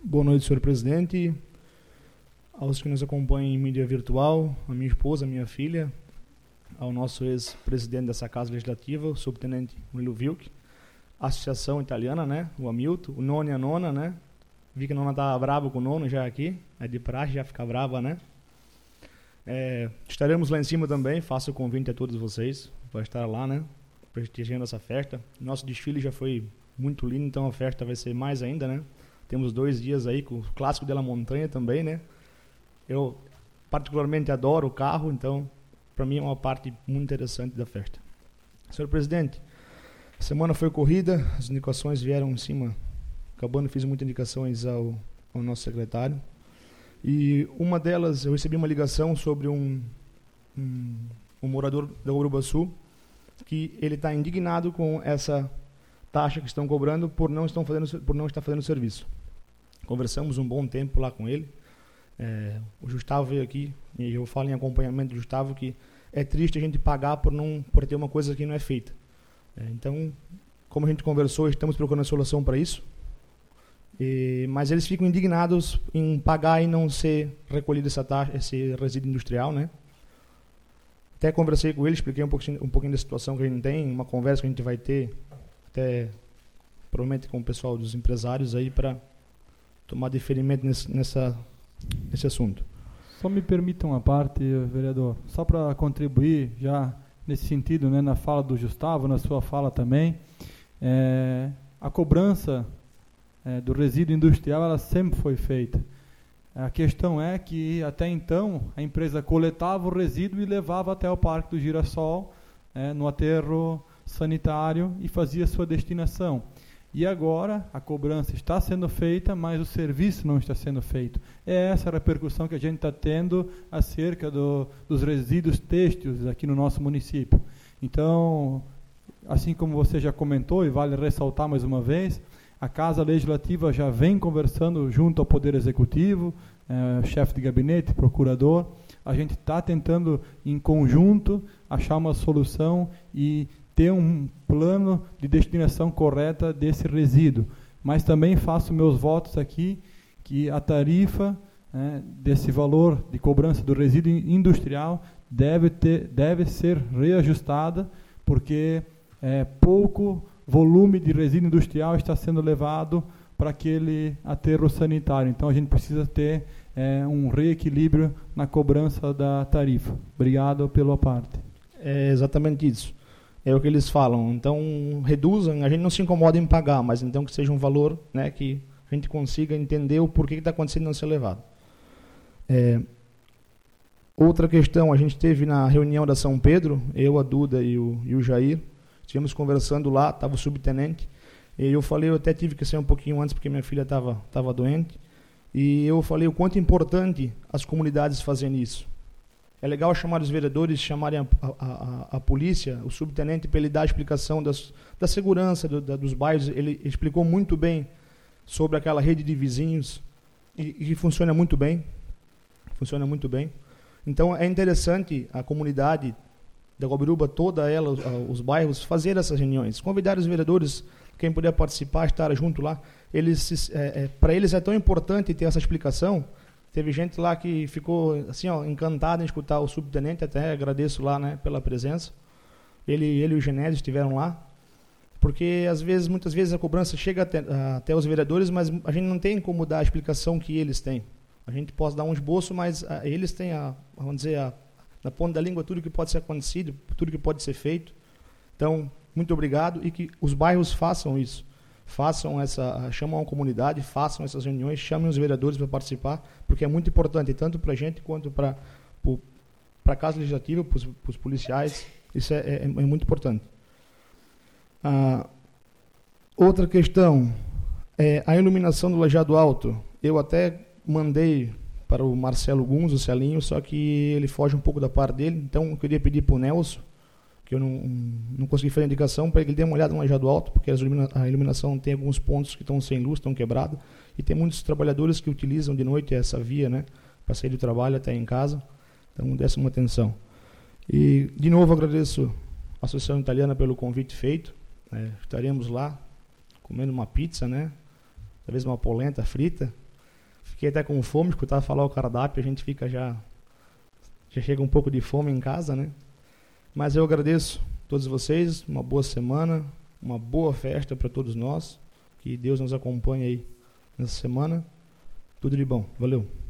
Boa noite, senhor presidente, aos que nos acompanham em mídia virtual, a minha esposa, a minha filha, ao nosso ex-presidente dessa Casa Legislativa, o subtenente Murilo Vilk, a associação italiana, né, o Hamilton, o nono e a nona, né, vi que a nona estava brava com o nono já aqui, é de praxe, já fica brava, né. Estaremos lá em cima também, faço o convite a todos vocês para estar lá, né, prestigiando essa festa. Nosso desfile já foi muito lindo, então a festa vai ser mais ainda, né. Temos 2 dias aí com o clássico de La Montanha também, né. Eu particularmente adoro o carro, então para mim é uma parte muito interessante da festa. Senhor presidente, a semana foi corrida, as indicações vieram em cima, acabando, fiz muitas indicações ao nosso secretário. E uma delas, eu recebi uma ligação sobre um morador da Urubaçu, que ele está indignado com essa taxa que estão cobrando por não estar fazendo serviço. Conversamos um bom tempo lá com ele. O Gustavo veio aqui, e eu falo em acompanhamento do Gustavo, que é triste a gente pagar por ter uma coisa que não é feita. Então, como a gente conversou, estamos procurando solução para isso. Mas eles ficam indignados em pagar e não ser recolhido essa taxa, esse resíduo industrial, né? Até conversei com ele, expliquei um pouquinho da situação que a gente tem, uma conversa que a gente vai ter, até provavelmente com o pessoal dos empresários aí, para tomar deferimento nesse assunto. Só me permitam uma parte, vereador, só para contribuir já nesse sentido, né, na fala do Gustavo, na sua fala também. A cobrança do resíduo industrial, ela sempre foi feita. A questão é que, até então, a empresa coletava o resíduo e levava até o Parque do Girassol, no aterro sanitário, e fazia sua destinação. E agora a cobrança está sendo feita, mas o serviço não está sendo feito. É essa a repercussão que a gente está tendo acerca dos resíduos têxteis aqui no nosso município. Então, assim como você já comentou, e vale ressaltar mais uma vez, a Casa Legislativa já vem conversando junto ao Poder Executivo, chefe de gabinete, procurador. A gente está tentando, em conjunto, achar uma solução e ter um plano de destinação correta desse resíduo. Mas também faço meus votos aqui que a tarifa desse valor de cobrança do resíduo industrial deve ser reajustada, porque pouco volume de resíduo industrial está sendo levado para aquele aterro sanitário. Então a gente precisa ter um reequilíbrio na cobrança da tarifa. Obrigado pela parte. É exatamente isso. É o que eles falam. Então, reduzam, a gente não se incomoda em pagar, mas então que seja um valor, né, que a gente consiga entender o porquê que está acontecendo e não ser levado. Outra questão, a gente teve na reunião da São Pedro, eu, a Duda e o Jair, estivemos conversando lá, estava o subtenente, e eu falei, eu até tive que sair um pouquinho antes, porque minha filha estava doente, e eu falei o quanto é importante as comunidades fazerem isso. É legal chamar os vereadores, chamarem a polícia, o subtenente, para ele dar a explicação da segurança dos bairros. Ele explicou muito bem sobre aquela rede de vizinhos e funciona muito bem. Funciona muito bem. Então, é interessante a comunidade da Guabiruba, toda ela, os bairros, fazer essas reuniões. Convidar os vereadores, quem puder participar, estar junto lá. Para eles é tão importante ter essa explicação. Teve gente lá que ficou assim, encantada em escutar o subtenente, até agradeço lá, né, pela presença. Ele e o Genésio estiveram lá, porque muitas vezes a cobrança chega até os vereadores, mas a gente não tem como dar a explicação que eles têm. A gente pode dar um esboço, mas eles têm, vamos dizer, na ponta da língua, tudo que pode ser acontecido, tudo que pode ser feito. Então, muito obrigado, e que os bairros façam isso. Chamam a comunidade, façam essas reuniões, chamem os vereadores para participar, porque é muito importante, tanto para a gente quanto para a Casa Legislativa, para os policiais. Isso é muito importante. Outra questão é a iluminação do Lajeado Alto. Eu até mandei para o Marcelo Guns, o Celinho, só que ele foge um pouco da parte dele, então eu queria pedir para o Nelson, que eu não consegui fazer a indicação, para ele dar uma olhada no Lajeado Alto, porque a iluminação tem alguns pontos que estão sem luz, estão quebrados, e tem muitos trabalhadores que utilizam de noite essa via, né, para sair do trabalho até em casa. Então, desse uma atenção. E, de novo, agradeço a Associação Italiana pelo convite feito. Estaremos lá comendo uma pizza, né, talvez uma polenta frita, Fiquei até com fome, escutar falar o cardápio, a gente fica já chega um pouco de fome em casa, né? Mas eu agradeço a todos vocês, uma boa semana, uma boa festa para todos nós, que Deus nos acompanhe aí nessa semana. Tudo de bom. Valeu.